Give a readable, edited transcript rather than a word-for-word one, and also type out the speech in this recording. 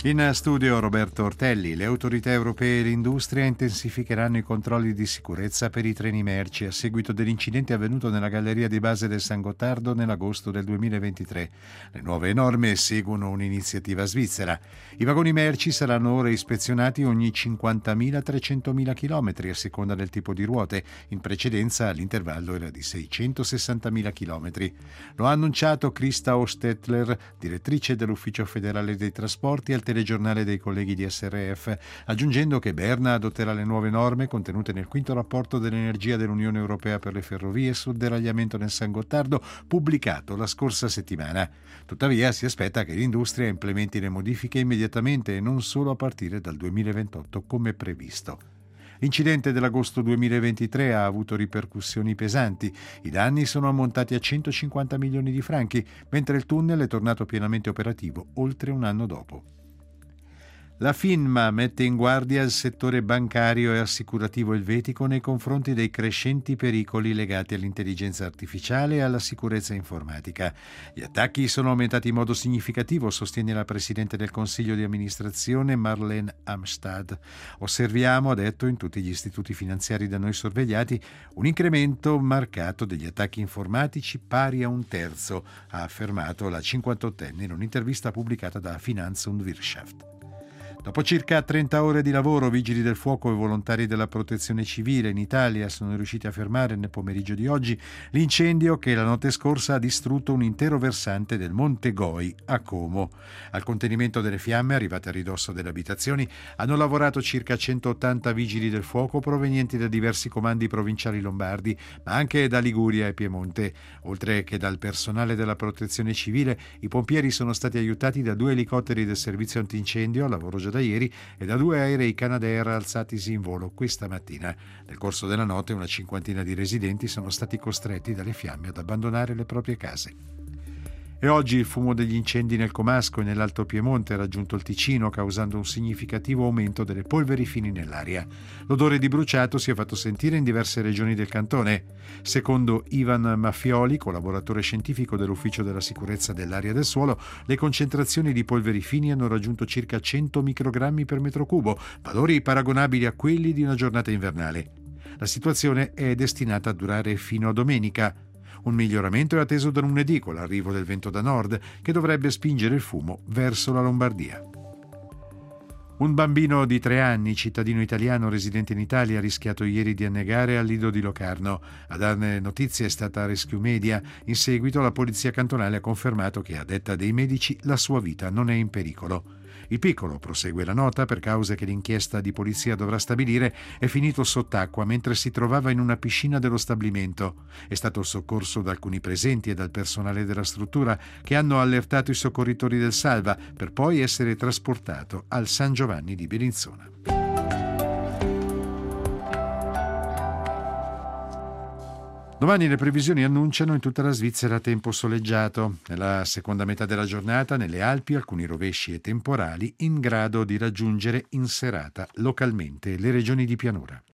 In studio Roberto Ortelli. Le autorità europee e l'industria intensificheranno i controlli di sicurezza per i treni merci a seguito dell'incidente avvenuto nella galleria di base del San Gottardo nell'agosto del 2023. Le nuove norme seguono un'iniziativa svizzera. I vagoni merci saranno ora ispezionati ogni 50.000-300.000 km a seconda del tipo di ruote. In precedenza l'intervallo era di 660.000 km. Lo ha annunciato Christa Ostetler, direttrice dell'Ufficio federale dei trasporti, al telegiornale dei colleghi di SRF, aggiungendo che Berna adotterà le nuove norme contenute nel quinto rapporto dell'energia dell'Unione Europea per le ferrovie sul deragliamento nel San Gottardo, pubblicato la scorsa settimana. Tuttavia si aspetta che l'industria implementi le modifiche immediatamente e non solo a partire dal 2028 come previsto. L'incidente dell'agosto 2023 ha avuto ripercussioni pesanti. I danni sono ammontati a 150 milioni di franchi, mentre il tunnel è tornato pienamente operativo oltre un anno dopo. La FINMA mette in guardia il settore bancario e assicurativo elvetico nei confronti dei crescenti pericoli legati all'intelligenza artificiale e alla sicurezza informatica. Gli attacchi sono aumentati in modo significativo, sostiene la Presidente del Consiglio di amministrazione Marlene Amstad. Osserviamo, ha detto, in tutti gli istituti finanziari da noi sorvegliati, un incremento marcato degli attacchi informatici pari a un terzo, ha affermato la 58enne in un'intervista pubblicata da Finanz und Wirtschaft. Dopo circa 30 ore di lavoro, vigili del fuoco e volontari della protezione civile in Italia sono riusciti a fermare nel pomeriggio di oggi l'incendio che la notte scorsa ha distrutto un intero versante del Monte Goi a Como. Al contenimento delle fiamme, arrivate a ridosso delle abitazioni, hanno lavorato circa 180 vigili del fuoco provenienti da diversi comandi provinciali lombardi, ma anche da Liguria e Piemonte. Oltre che dal personale della protezione civile, i pompieri sono stati aiutati da 2 elicotteri del servizio antincendio, a lavoro già da ieri, e da 2 aerei Canadair alzatisi in volo questa mattina. Nel corso della notte una cinquantina di residenti sono stati costretti dalle fiamme ad abbandonare le proprie case. E oggi il fumo degli incendi nel Comasco e nell'Alto Piemonte ha raggiunto il Ticino, causando un significativo aumento delle polveri fini nell'aria. L'odore di bruciato si è fatto sentire in diverse regioni del cantone. Secondo Ivan Maffioli, collaboratore scientifico dell'Ufficio della sicurezza dell'aria del suolo, le concentrazioni di polveri fini hanno raggiunto circa 100 microgrammi per metro cubo, valori paragonabili a quelli di una giornata invernale. La situazione è destinata a durare fino a domenica. Un miglioramento è atteso da lunedì con l'arrivo del vento da nord, che dovrebbe spingere il fumo verso la Lombardia. Un bambino di 3 anni, cittadino italiano residente in Italia, ha rischiato ieri di annegare al lido di Locarno. A darne notizie è stata Rescue Media. In seguito la polizia cantonale ha confermato che, a detta dei medici, la sua vita non è in pericolo. Il piccolo, prosegue la nota, per cause che l'inchiesta di polizia dovrà stabilire, è finito sott'acqua mentre si trovava in una piscina dello stabilimento. È stato soccorso da alcuni presenti e dal personale della struttura, che hanno allertato i soccorritori del Salva, per poi essere trasportato al San Giovanni di Bellinzona. Domani le previsioni annunciano in tutta la Svizzera tempo soleggiato. Nella seconda metà della giornata nelle Alpi alcuni rovesci e temporali in grado di raggiungere in serata localmente le regioni di pianura.